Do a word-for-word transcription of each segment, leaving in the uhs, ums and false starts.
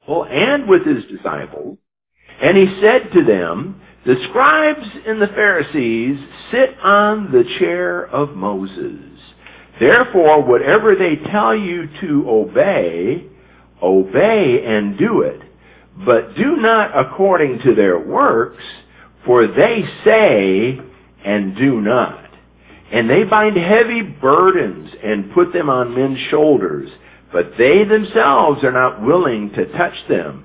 and with his disciples. And he said to them, the scribes and the Pharisees sit on the chair of Moses. Therefore, whatever they tell you to obey, obey and do it. But do not according to their works, for they say and do not. And they bind heavy burdens and put them on men's shoulders, but they themselves are not willing to touch them,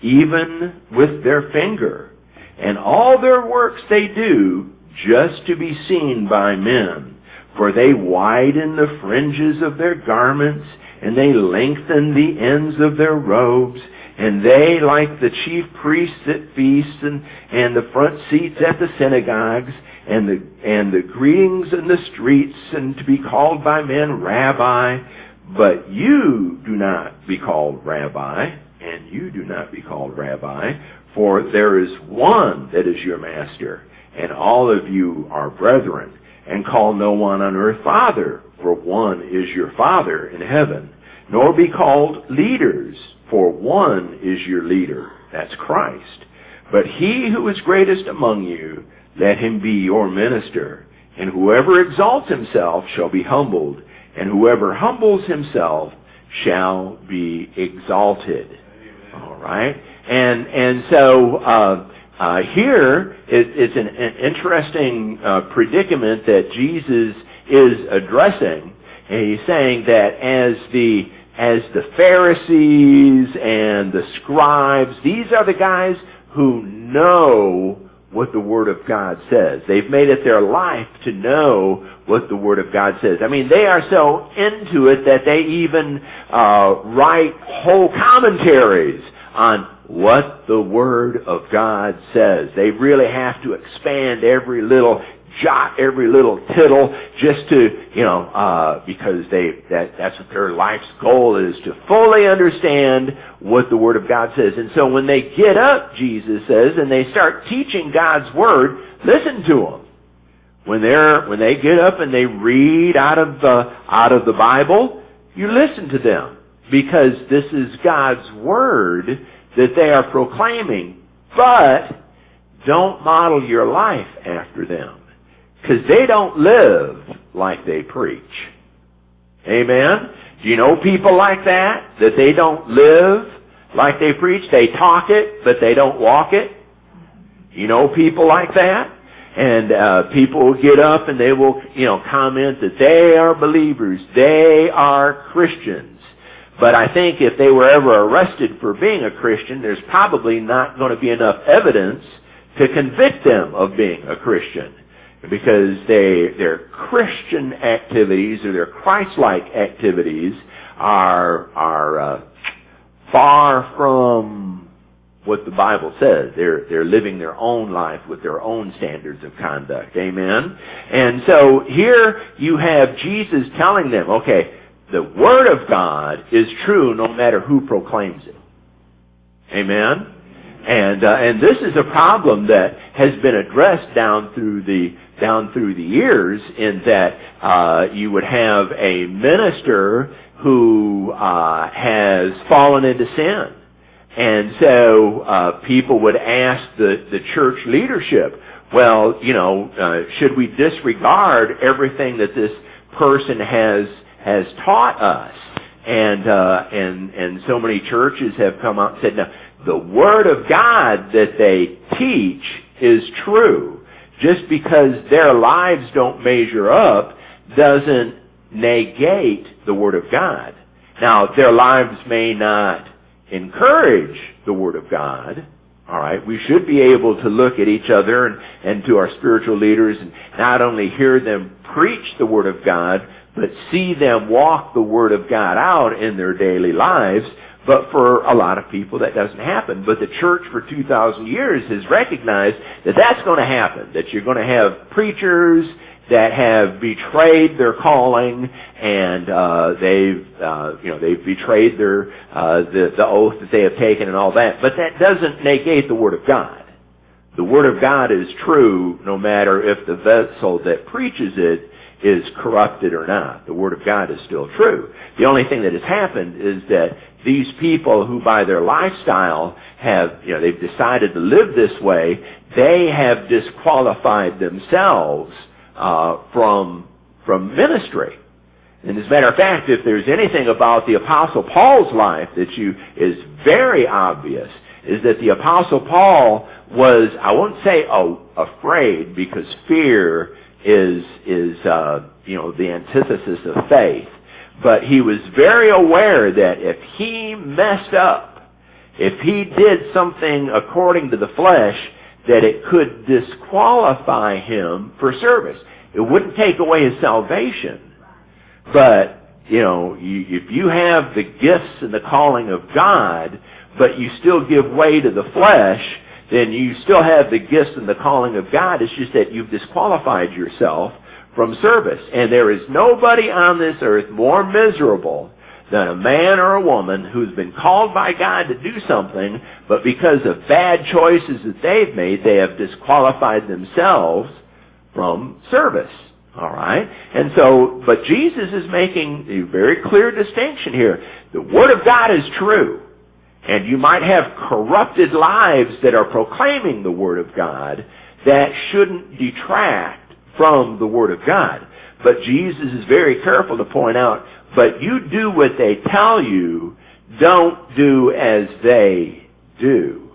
even with their finger. And all their works they do just to be seen by men. For they widen the fringes of their garments, and they lengthen the ends of their robes, and they, like the chief priests at feasts and, and the front seats at the synagogues, and the, and the greetings in the streets, and to be called by men Rabbi. But you do not be called Rabbi, and you do not be called Rabbi, for there is one that is your master, and all of you are brethren. And call no one on earth Father, for one is your Father in heaven. Nor be called leaders, for one is your leader, that's Christ. But he who is greatest among you, let him be your minister. And whoever exalts himself shall be humbled, and whoever humbles himself shall be exalted. All right? And and so uh, uh, here it, it's an, an interesting uh, predicament that Jesus is addressing. And he's saying that as the as the Pharisees and the scribes, these are the guys who know what the Word of God says. They've made it their life to know what the Word of God says. I mean, they are so into it that they even uh, write whole commentaries on what the Word of God says. They really have to expand every little jot, every little tittle, just to, you know, uh, because they, that, that's what their life's goal is, to fully understand what the Word of God says. And so when they get up, Jesus says, and they start teaching God's Word, listen to them. When they're, when they get up and they read out of the, out of the Bible, you listen to them, because this is God's Word that they are proclaiming. But don't model your life after them, because they don't live like they preach. Amen? Do you know people like that? That they don't live like they preach? They talk it, but they don't walk it? You know people like that? And uh, people will get up and they will, you know, comment that they are believers. They are Christians. But I think if they were ever arrested for being a Christian, there's probably not going to be enough evidence to convict them of being a Christian. Because they, their Christian activities or their Christ-like activities are, are uh, far from what the Bible says. They're, they're living their own life with their own standards of conduct. Amen? And so here you have Jesus telling them, okay, the Word of God is true no matter who proclaims it. Amen? And, uh, and this is a problem that has been addressed down through the down through the years, in that uh, you would have a minister who uh, has fallen into sin. And so uh, people would ask the, the church leadership, well, you know, uh, should we disregard everything that this person has has taught us? And uh, and and so many churches have come out and said, no, the Word of God that they teach is true. Just because their lives don't measure up doesn't negate the Word of God. Now, their lives may not encourage the Word of God. All right, we should be able to look at each other and, and to our spiritual leaders and not only hear them preach the Word of God, but see them walk the Word of God out in their daily lives. But for a lot of people, that doesn't happen. But the church for two thousand years has recognized that that's going to happen, that you're going to have preachers that have betrayed their calling, and uh, they've, uh, you know, they've betrayed their uh, the, the oath that they have taken and all that. But that doesn't negate the Word of God. The Word of God is true no matter if the vessel that preaches it is corrupted or not. The Word of God is still true. The only thing that has happened is that these people who by their lifestyle have, you know, they've decided to live this way, they have disqualified themselves uh, from from ministry. And as a matter of fact, if there's anything about the Apostle Paul's life that you is very obvious, is that the Apostle Paul was, I won't say oh, afraid, because fear is is uh, you know the antithesis of faith. But he was very aware that if he messed up, if he did something according to the flesh, that it could disqualify him for service. It wouldn't take away his salvation. But, you know, you, if you have the gifts and the calling of God, but you still give way to the flesh, then you still have the gifts and the calling of God. It's just that you've disqualified yourself from service. And there is nobody on this earth more miserable than a man or a woman who's been called by God to do something, but because of bad choices that they've made, they have disqualified themselves from service. All right? And so, but Jesus is making a very clear distinction here. The Word of God is true. And you might have corrupted lives that are proclaiming the Word of God that shouldn't detract from the Word of God. But Jesus is very careful to point out, but you do what they tell you, don't do as they do.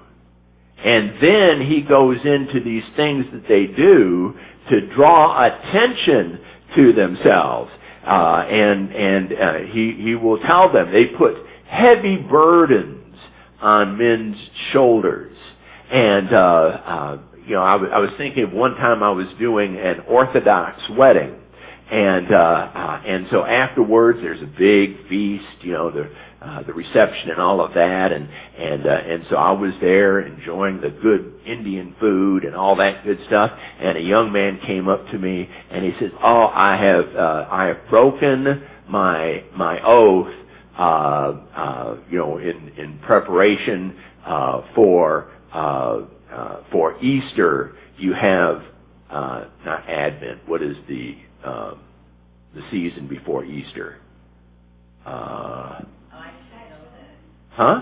And then he goes into these things that they do to draw attention to themselves. Uh, and and uh, he, he will tell them, they put heavy burdens on men's shoulders. And, uh, uh, you know, I, w- I was thinking of one time I was doing an Orthodox wedding. And, uh, uh, and so afterwards there's a big feast, you know, the, uh, the reception and all of that. And, and, uh, and so I was there enjoying the good Indian food and all that good stuff. And a young man came up to me and he says, oh, I have, uh, I have broken my, my oath, uh, uh, you know, in, in preparation, uh, for, uh, uh, for Easter. You have, uh, not Advent, what is the, Um, the season before Easter. Uh, huh?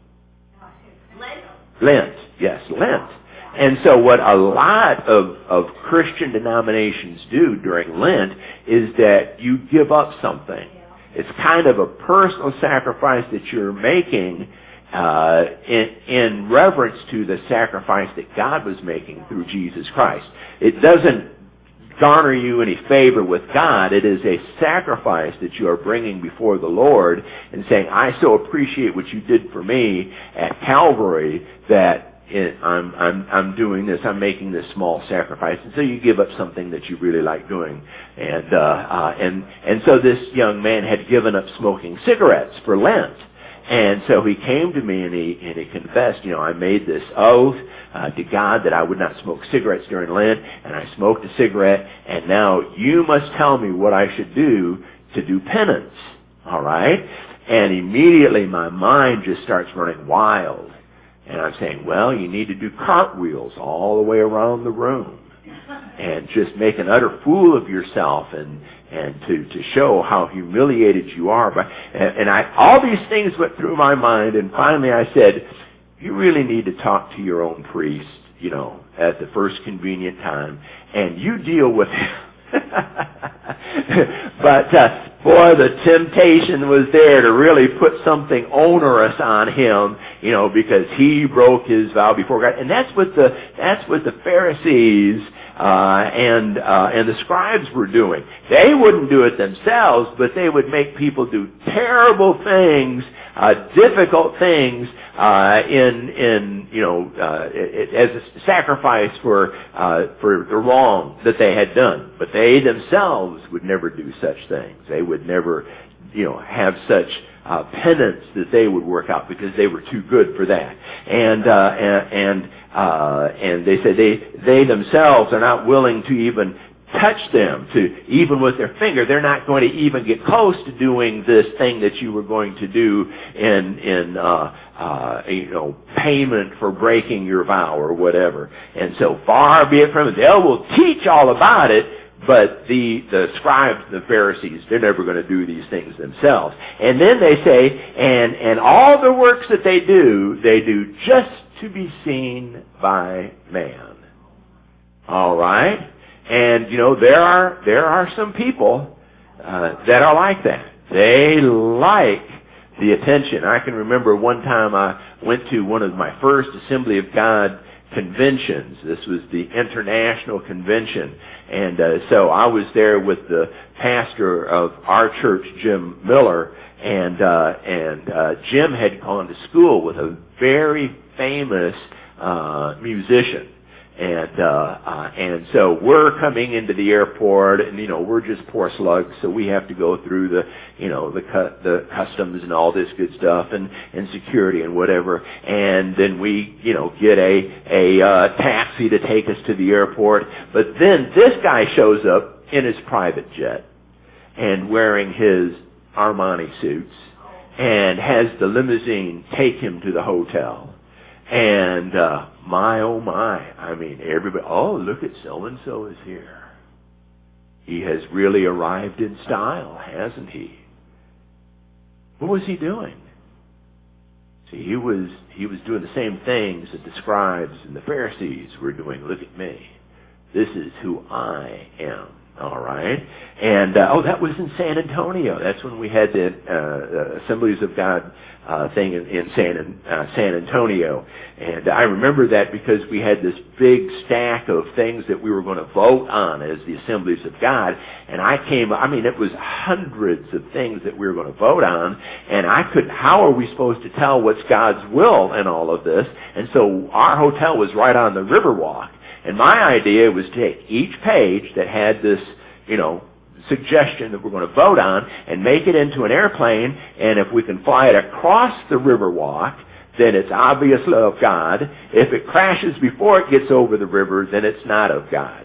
Lent. Lent, yes, Lent. And so what a lot of, of Christian denominations do during Lent is that you give up something. It's kind of a personal sacrifice that you're making uh, in, in reverence to the sacrifice that God was making through Jesus Christ. It doesn't garner you any favor with God. It is a sacrifice that you are bringing before the Lord and saying, I so appreciate what you did for me at Calvary that it, I'm, I'm, I'm doing this, I'm making this small sacrifice. And so you give up something that you really like doing. And, uh, uh, and, and so this young man had given up smoking cigarettes for Lent. And so he came to me and he, and he confessed, you know, I made this oath uh, to God that I would not smoke cigarettes during Lent, and I smoked a cigarette, and now you must tell me what I should do to do penance. All right? And immediately my mind just starts running wild. And I'm saying, well, you need to do cartwheels all the way around the room and just make an utter fool of yourself and and to, to show how humiliated you are. But, and, and I, all these things went through my mind, and finally I said, you really need to talk to your own priest, you know, at the first convenient time, and you deal with him. But, uh, boy, the temptation was there to really put something onerous on him, you know, because he broke his vow before God. And that's what the, that's what the Pharisees Uh, and uh, and the scribes were doing. They wouldn't do it themselves, but they would make people do terrible things, uh, difficult things, uh, in in you know uh, it, as a sacrifice for uh, for the wrong that they had done. But they themselves would never do such things. They would never, you know, have such uh, penance that they would work out because they were too good for that. And uh, and. and Uh, and they said they, they themselves are not willing to even touch them, to even with their finger. They're not going to even get close to doing this thing that you were going to do in, in, uh, uh, you know, payment for breaking your vow or whatever. And so far be it from it. They will teach all about it, but the, the scribes and the Pharisees, they're never going to do these things themselves. And then they say, and, and all the works that they do, they do just to be seen by man. All right? And, you know, there are, there are some people uh, that are like that. They like the attention. I can remember one time I went to one of my first Assembly of God conventions. This was the International Convention. And uh, so I was there with the pastor of our church, Jim Miller, and uh, and uh, Jim had gone to school with a very famous uh, musician. And, uh, uh, and so we're coming into the airport and, you know, we're just poor slugs, so we have to go through the, you know, the cu- the customs and all this good stuff and, and security and whatever. And then we, you know, get a, a, uh, taxi to take us to the airport. But then this guy shows up in his private jet and wearing his Armani suits and has the limousine take him to the hotel. And, uh, my, oh my, I mean, everybody, oh, look at so-and-so is here. He has really arrived in style, hasn't he? What was he doing? See, he was, he was doing the same things that the scribes and the Pharisees were doing. Look at me. This is who I am. All right. And, uh, oh, that was in San Antonio. That's when we had the uh, Assemblies of God uh, thing in, in San, uh, San Antonio. And I remember that because we had this big stack of things that we were going to vote on as the Assemblies of God. And I came, I mean, it was hundreds of things that we were going to vote on. And I couldn't, how are we supposed to tell what's God's will in all of this? And so our hotel was right on the Riverwalk. And my idea was to take each page that had this, you know, suggestion that we're going to vote on and make it into an airplane, and if we can fly it across the Riverwalk, then it's obviously of God. If it crashes before it gets over the river, then it's not of God.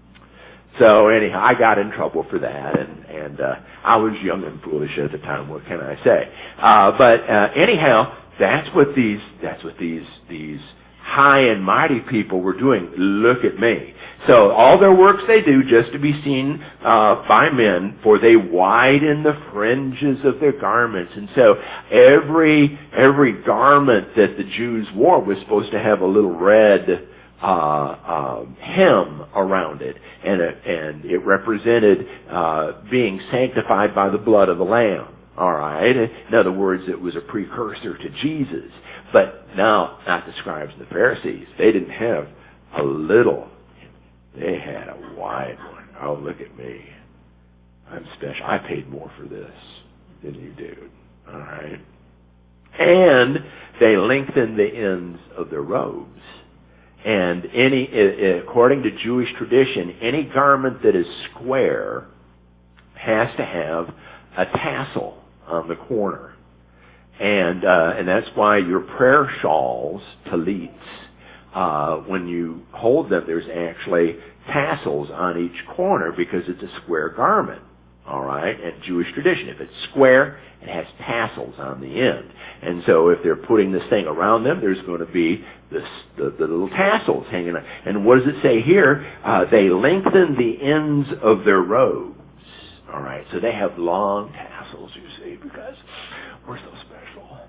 So anyhow, I got in trouble for that, and, and uh, I was young and foolish at the time, what can I say? Uh, but uh, anyhow, that's what these, that's what these, these high and mighty people were doing. Look at me. So all their works they do just to be seen uh, by men, for they widen the fringes of their garments. And so every every garment that the Jews wore was supposed to have a little red uh, uh, hem around it, and it, and it represented uh, being sanctified by the blood of the Lamb. All right. In other words, it was a precursor to Jesus. But now, not the scribes and the Pharisees. They didn't have a little. They had a wide one. Oh, look at me. I'm special. I paid more for this than you did. All right. And they lengthened the ends of their robes. And any, according to Jewish tradition, any garment that is square has to have a tassel on the corner. And uh, and that's why your prayer shawls, talits, uh, when you hold them, there's actually tassels on each corner because it's a square garment. All right, and Jewish tradition, if it's square, it has tassels on the end. And so if they're putting this thing around them, there's going to be this, the, the little tassels hanging on. And what does it say here? Uh, they lengthen the ends of their robes. All right, so they have long tassels, you see, because we're so special.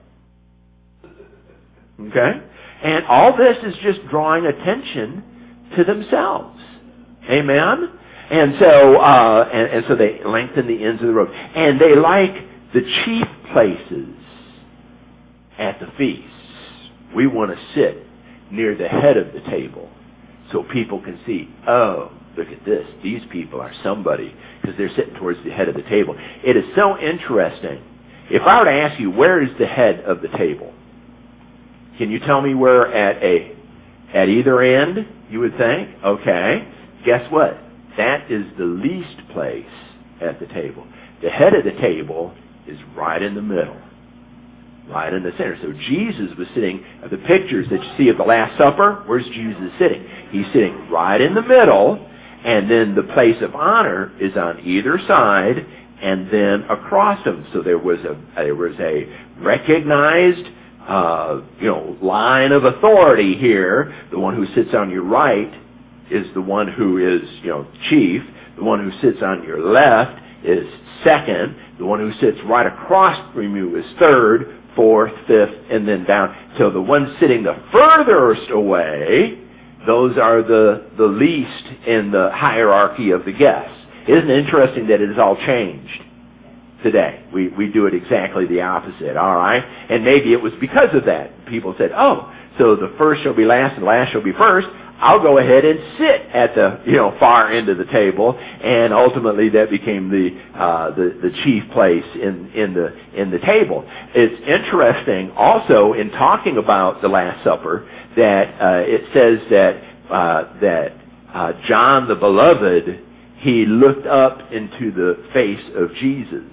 Okay? And all this is just drawing attention to themselves. Amen? And so, uh, and, and so they lengthen the ends of the rope. And they like the chief places at the feasts. We want to sit near the head of the table so people can see, oh, look at this. These people are somebody, because they're sitting towards the head of the table. It is so interesting. If I were to ask you, where is the head of the table? Can you tell me where at a at either end, you would think? Okay. Guess what? That is the least place at the table. The head of the table is right in the middle. Right in the center. So Jesus was sitting, the pictures that you see of the Last Supper, where's Jesus sitting? He's sitting right in the middle, and then the place of honor is on either side, and then across them. So there was a there was a recognized uh, you know line of authority here. The one who sits on your right is the one who is, you know, chief. The one who sits on your left is second. The one who sits right across from you is third, fourth, fifth, and then down. So the ones sitting the furthest away, those are the, the least in the hierarchy of the guests. Isn't it interesting that it has all changed today? We, we do it exactly the opposite, all right? And maybe it was because of that. People said, oh, so the first shall be last and last shall be first. I'll go ahead and sit at the, you know, far end of the table, and ultimately that became the uh, the, the chief place in, in the in the table. It's interesting also in talking about the Last Supper that uh, it says that uh, that uh, John the Beloved, he looked up into the face of Jesus,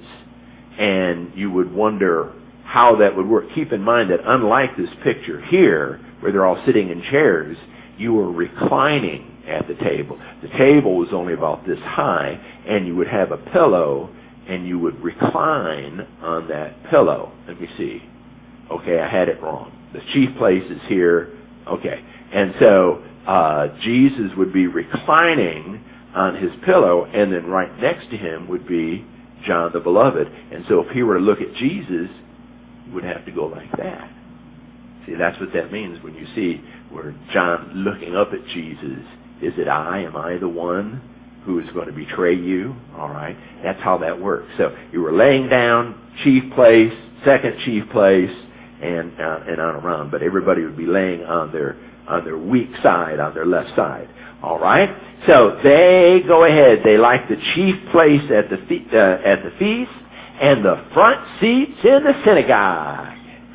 and you would wonder how that would work. Keep in mind that unlike this picture here, where they're all sitting in chairs, you were reclining at the table. The table was only about this high, and you would have a pillow, and you would recline on that pillow. Let me see. Okay, I had it wrong. The chief place is here. Okay. And so uh, Jesus would be reclining on his pillow, and then right next to him would be John the Beloved. And so if he were to look at Jesus, he would have to go like that. See, that's what that means when you see where John looking up at Jesus. Is it I? Am I the one who is going to betray you? All right. That's how that works. So you were laying down, chief place, second chief place, and uh, and on around. But everybody would be laying on their on their weak side, on their left side. All right. So they go ahead. They like the chief place at the fe- uh, at the feast and the front seats in the synagogue.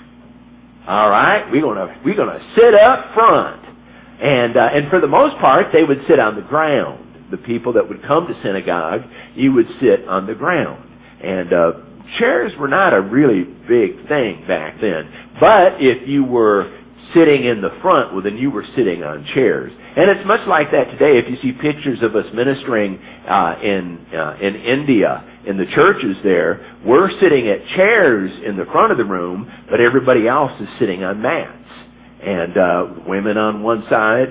All right, we're gonna we're gonna sit up front, and uh, and for the most part, they would sit on the ground. The people that would come to synagogue, you would sit on the ground, and uh, chairs were not a really big thing back then. But if you were sitting in the front, well, then you were sitting on chairs. And it's much like that today. If you see pictures of us ministering uh, in uh, in India, in the churches there, we're sitting at chairs in the front of the room, but everybody else is sitting on mats. And uh, women on one side,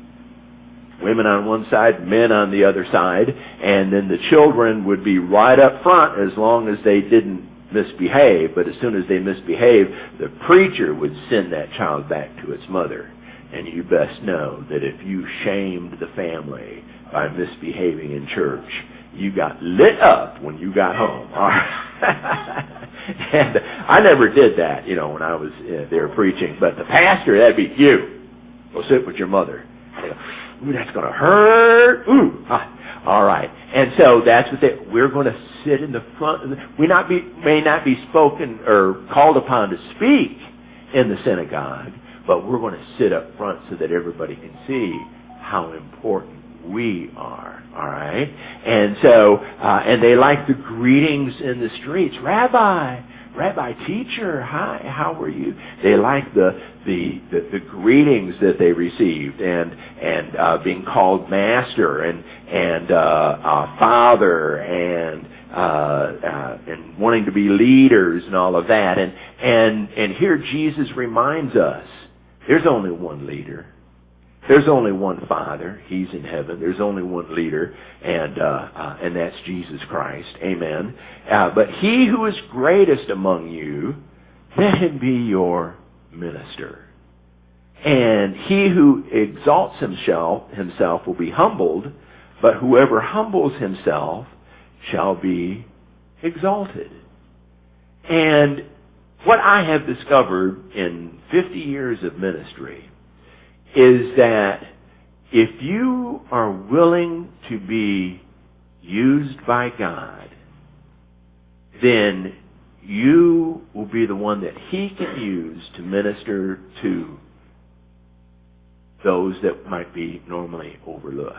women on one side, men on the other side, and then the children would be right up front as long as they didn't misbehave. But as soon as they misbehave, the preacher would send that child back to its mother. And you best know that if you shamed the family by misbehaving in church, you got lit up when you got home. And I never did that, you know, when I was uh, there preaching. But the pastor, that'd be you. Go sit with your mother. I go, ooh, that's going to hurt. Ooh. Ah, all right. And so that's what they, we're going to sit in the front. Of the, we not be, may not be spoken or called upon to speak in the synagogue, but we're going to sit up front so that everybody can see how important we are, all right? And so, uh, and they like the greetings in the streets. Rabbi, Rabbi, teacher, hi, how are you? They like the the, the, the greetings that they received, and and uh, being called master and and uh, uh, father and uh, uh, and wanting to be leaders and all of that. And and and here Jesus reminds us, there's only one leader. There's only one Father. He's in heaven. There's only one leader, and uh, uh, and that's Jesus Christ. Amen. Uh, but he who is greatest among you, let him be your minister. And he who exalts himself himself will be humbled, but whoever humbles himself shall be exalted. And what I have discovered in fifty years of ministry is that if you are willing to be used by God, then you will be the one that he can use to minister to those that might be normally overlooked.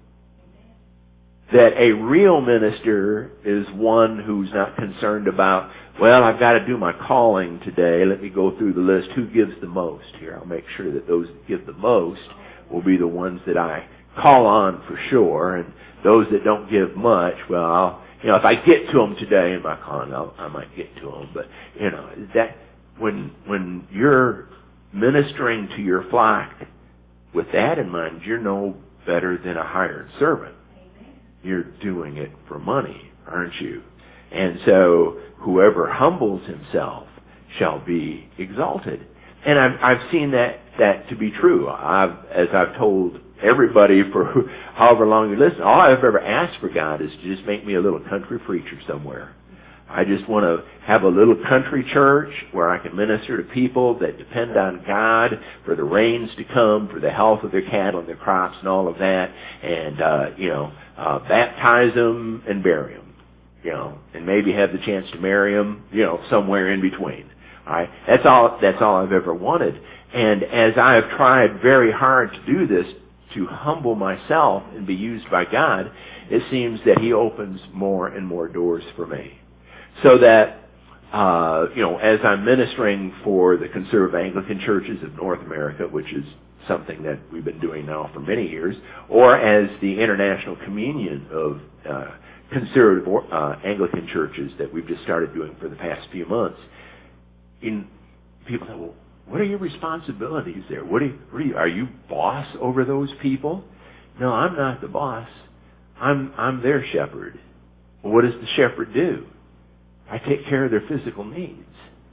That a real minister is one who's not concerned about, well, I've got to do my calling today. Let me go through the list. Who gives the most? Here, I'll make sure that those that give the most will be the ones that I call on for sure. And those that don't give much, well, I'll, you know, if I get to them today in my calling, I'll, I might get to them. But, you know, that when when you're ministering to your flock with that in mind, you're no better than a hired servant. You're doing it for money, aren't you? And so whoever humbles himself shall be exalted. And I've, I've seen that, that to be true. I've, as I've told everybody for however long you listen, all I've ever asked for God is to just make me a little country preacher somewhere. I just want to have a little country church where I can minister to people that depend on God for the rains to come, for the health of their cattle and their crops and all of that, and, uh, you know, uh, baptize them and bury them, you know, and maybe have the chance to marry them, you know, somewhere in between. All right? That's all, that's all I've ever wanted. And as I have tried very hard to do this, to humble myself and be used by God, it seems that He opens more and more doors for me. So that, uh, you know, as I'm ministering for the conservative Anglican churches of North America, which is something that we've been doing now for many years, or as the International Communion of uh, conservative uh, Anglican churches that we've just started doing for the past few months, in people say, well, what are your responsibilities there? What are you, what are you, are you boss over those people? No, I'm not the boss. I'm I'm their shepherd. Well, what does the shepherd do? I take care of their physical needs.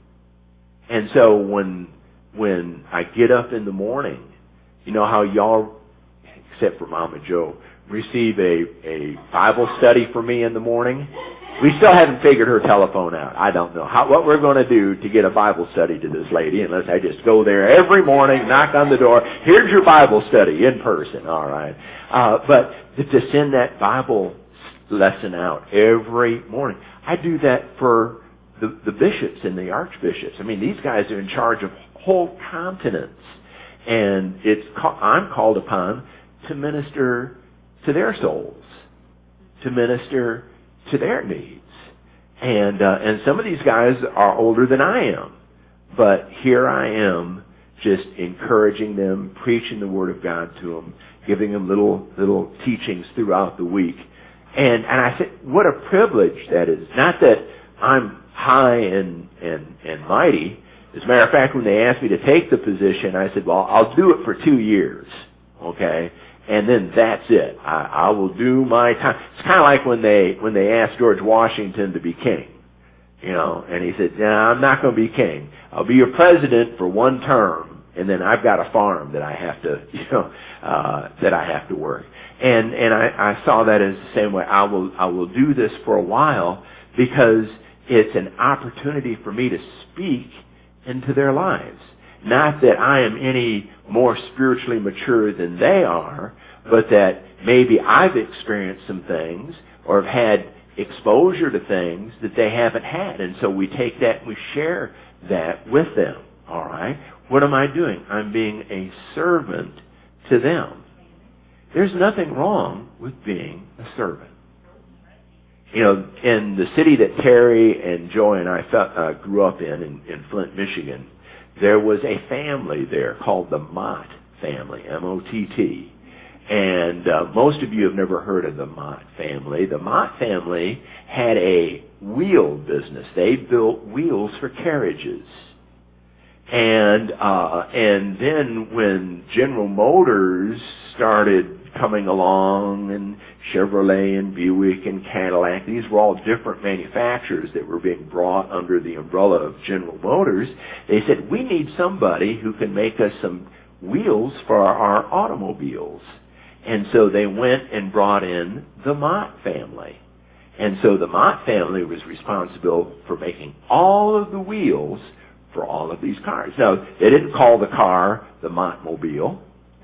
And so when when I get up in the morning, you know how y'all, except for Mama Joe, receive a, a Bible study for me in the morning? We still haven't figured her telephone out. I don't know how what we're going to do to get a Bible study to this lady unless I just go there every morning, knock on the door. Here's your Bible study in person. All right. Uh, but to send that Bible lesson out every morning. I do that for the, the bishops and the archbishops. I mean, these guys are in charge of whole continents. And it's I'm called upon to minister to their souls, to minister to their needs. And uh, and some of these guys are older than I am. But here I am just encouraging them, preaching the Word of God to them, giving them little little teachings throughout the week. And and I said, what a privilege that is. Not that I'm high and, and, and mighty. As a matter of fact, when they asked me to take the position, I said, well, I'll do it for two years. Okay? And then that's it. I, I will do my time. It's kind of like when they when they asked George Washington to be king. You know, and he said, no, I'm not going to be king. I'll be your president for one term, and then I've got a farm that I have to, you know, uh, that I have to work. And and I, I saw that as the same way. I will I will do this for a while because it's an opportunity for me to speak into their lives. Not that I am any more spiritually mature than they are, but that maybe I've experienced some things or have had exposure to things that they haven't had. And so we take that and we share that with them. All right? What am I doing? I'm being a servant to them. There's nothing wrong with being a servant. You know, in the city that Terry and Joy and I felt, uh, grew up in, in, in Flint, Michigan, there was a family there called the Mott family, M O T T. And uh, most of you have never heard of the Mott family. The Mott family had a wheel business. They built wheels for carriages. And uh, and then when General Motors started coming along, and Chevrolet and Buick and Cadillac, these were all different manufacturers that were being brought under the umbrella of General Motors. They said, we need somebody who can make us some wheels for our automobiles. And so they went and brought in the Mott family. And so the Mott family was responsible for making all of the wheels for all of these cars. Now, they didn't call the car the Mottmobile.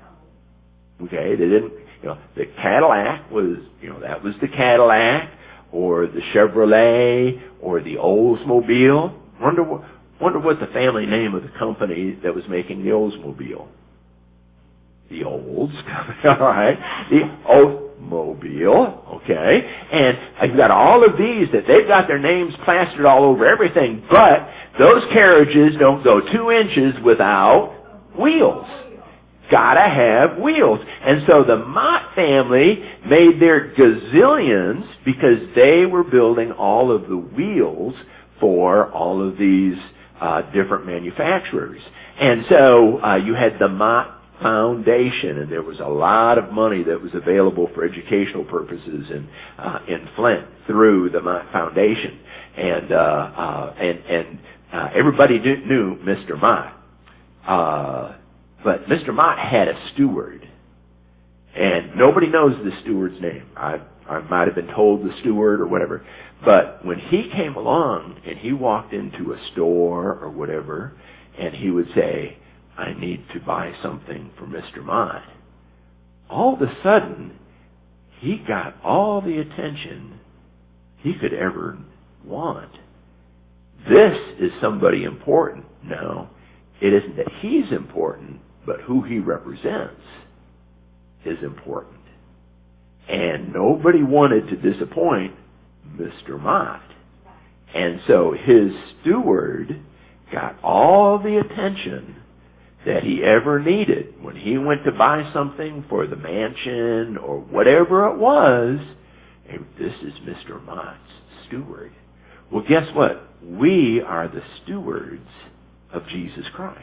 Okay, they didn't, you know, the Cadillac was, you know, that was the Cadillac, or the Chevrolet, or the Oldsmobile. Wonder what, wonder what the family name of the company that was making the Oldsmobile. The Olds, all right, the Oldsmobile, okay, and you've got all of these that they've got their names plastered all over everything, but those carriages don't go two inches without wheels. Gotta have wheels. And so the Mott family made their gazillions because they were building all of the wheels for all of these uh, different manufacturers. And so uh, you had the Mott Foundation, and there was a lot of money that was available for educational purposes in uh, in Flint through the Mott Foundation, and uh, uh, and and uh, everybody knew, knew Mister Mott, uh, but Mister Mott had a steward, and nobody knows the steward's name. I I might have been told the steward or whatever, but when he came along and he walked into a store or whatever, and he would say, I need to buy something for Mister Mott, all of a sudden, he got all the attention he could ever want. This is somebody important. No, it isn't that he's important, but who he represents is important. And nobody wanted to disappoint Mister Mott. And so his steward got all the attention that he ever needed. When he went to buy something for the mansion or whatever it was, and this is Mister Mott's steward. Well, guess what? We are the stewards of Jesus Christ.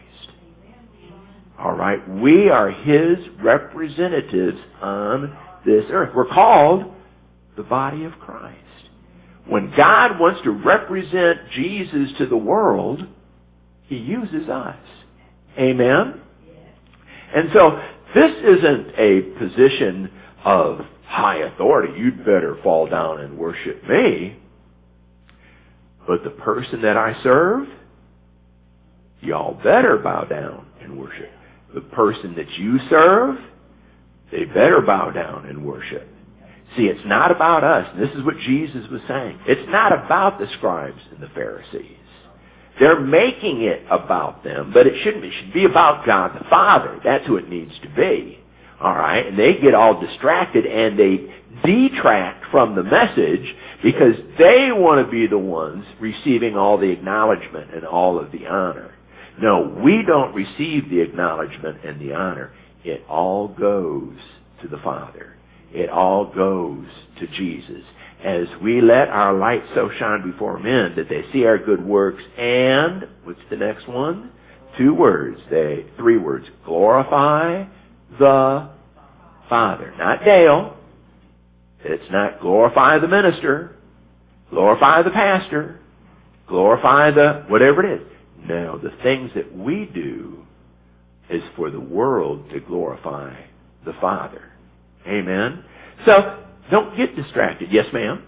All right? We are his representatives on this earth. We're called the body of Christ. When God wants to represent Jesus to the world, he uses us. Amen? And so this isn't a position of high authority. You'd better fall down and worship me. But the person that I serve, y'all better bow down and worship. The person that you serve, they better bow down and worship. See, it's not about us. This is what Jesus was saying. It's not about the scribes and the Pharisees. They're making it about them, but it shouldn't be. It should be about God the Father. That's who it needs to be. All right? And they get all distracted and they detract from the message because they want to be the ones receiving all the acknowledgement and all of the honor. No, we don't receive the acknowledgement and the honor. It all goes to the Father. It all goes to Jesus. As we let our light so shine before men that they see our good works and, what's the next one? Two words, they, three words. Glorify the Father. Not Dale. It's not glorify the minister. Glorify the pastor. Glorify the, whatever it is. No, the things that we do is for the world to glorify the Father. Amen? So, don't get distracted. Yes, ma'am?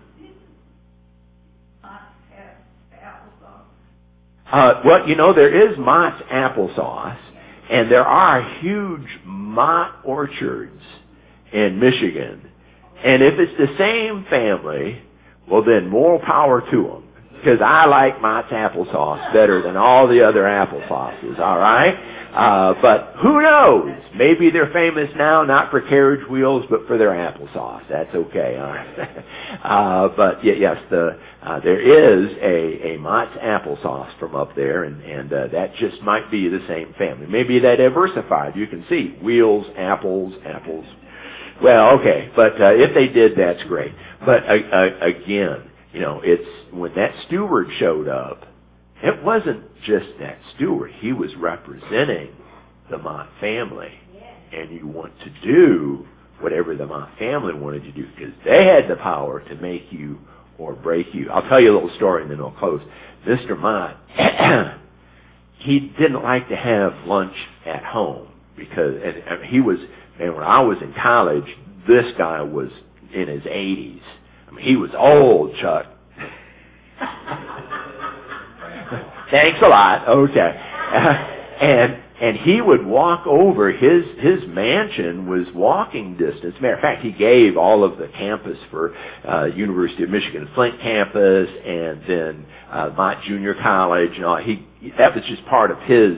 Uh, well, you know, there is Mott's applesauce, and there are huge Mott orchards in Michigan. And if it's the same family, well, then more power to them. Because I like Mott's applesauce better than all the other applesauces, all right? Uh, but who knows? Maybe they're famous now not for carriage wheels, but for their applesauce. That's okay, all right? uh, but yeah, yes, the uh, there is a, a Mott's applesauce from up there, and, and uh, that just might be the same family. Maybe they diversified. You can see wheels, apples, apples. Well, okay, but uh, if they did, that's great. But uh, uh, again, you know, it's when that steward showed up, it wasn't just that steward. He was representing the Mott family. And you want to do whatever the Mott family wanted to do because they had the power to make you or break you. I'll tell you a little story and then I'll close. Mister Mott, he didn't like to have lunch at home because and, and he was, and when I was in college, this guy was in his eighties. I mean, he was old, Chuck. Thanks a lot. Okay. Uh, and and he would walk over, his his mansion was walking distance. Matter of fact, he gave all of the campus for uh, University of Michigan Flint campus and then uh, Mott Junior College. And all. He, that was just part of his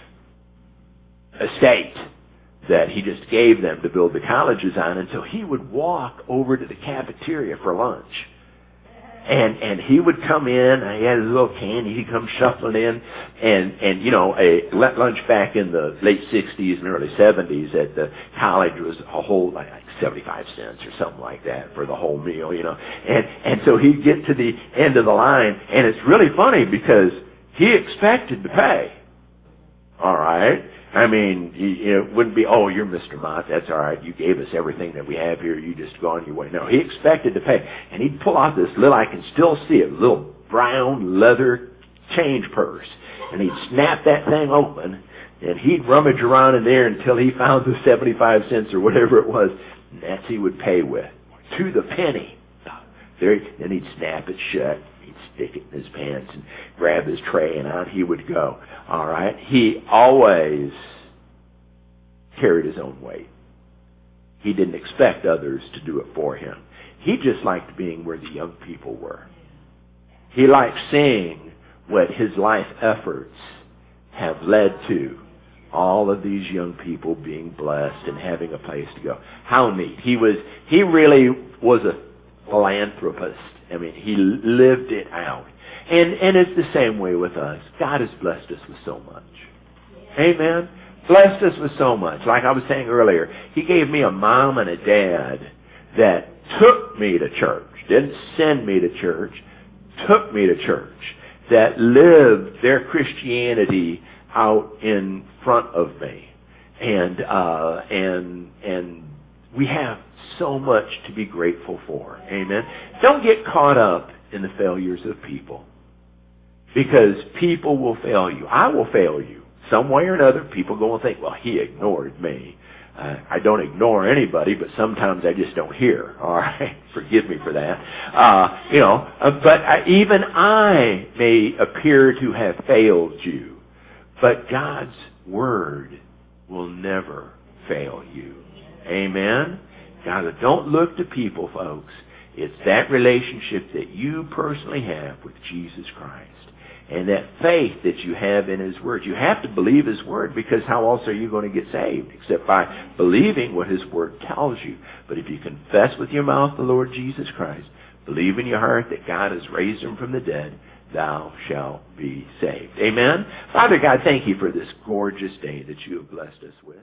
estate that he just gave them to build the colleges on. And so he would walk over to the cafeteria for lunch. And and he would come in, he had his little candy, he'd come shuffling in, and, and you know, a lunch back in the late sixties and early seventies at the college was a whole, like, like seventy-five cents or something like that for the whole meal, you know. And, and so he'd get to the end of the line, and it's really funny because he expected to pay. All right? I mean, it wouldn't be, oh, you're Mister Mott, that's all right. You gave us everything that we have here. You just go on your way. No, he expected to pay. And he'd pull out this little, I can still see it, little brown leather change purse. And he'd snap that thing open, and he'd rummage around in there until he found the seventy-five cents or whatever it was. And that's he would pay with, to the penny. There, then he'd snap it shut. He'd stick it in his pants and grab his tray, and out he would go. All right? He always carried his own weight. He didn't expect others to do it for him. He just liked being where the young people were. He liked seeing what his life efforts have led to. All of these young people being blessed and having a place to go. How neat. He was, he really was a philanthropist. I mean, he lived it out. And and it's the same way with us. God has blessed us with so much. Amen. Blessed us with so much. Like I was saying earlier, he gave me a mom and a dad that took me to church. Didn't send me to church. Took me to church. That lived their Christianity out in front of me. And uh, and and we have so much to be grateful for. Amen. Don't get caught up in the failures of people. Because people will fail you. I will fail you. Some way or another, people go and think, well, he ignored me. Uh, I don't ignore anybody, but sometimes I just don't hear. All right? Forgive me for that. Uh, you know, uh, but I, even I may appear to have failed you. But God's Word will never fail you. Amen? Now, don't look to people, folks. It's that relationship that you personally have with Jesus Christ. And that faith that you have in His Word. You have to believe His Word, because how else are you going to get saved? Except by believing what His Word tells you. But if you confess with your mouth the Lord Jesus Christ, believe in your heart that God has raised Him from the dead, thou shalt be saved. Amen? Father God, thank you for this gorgeous day that you have blessed us with.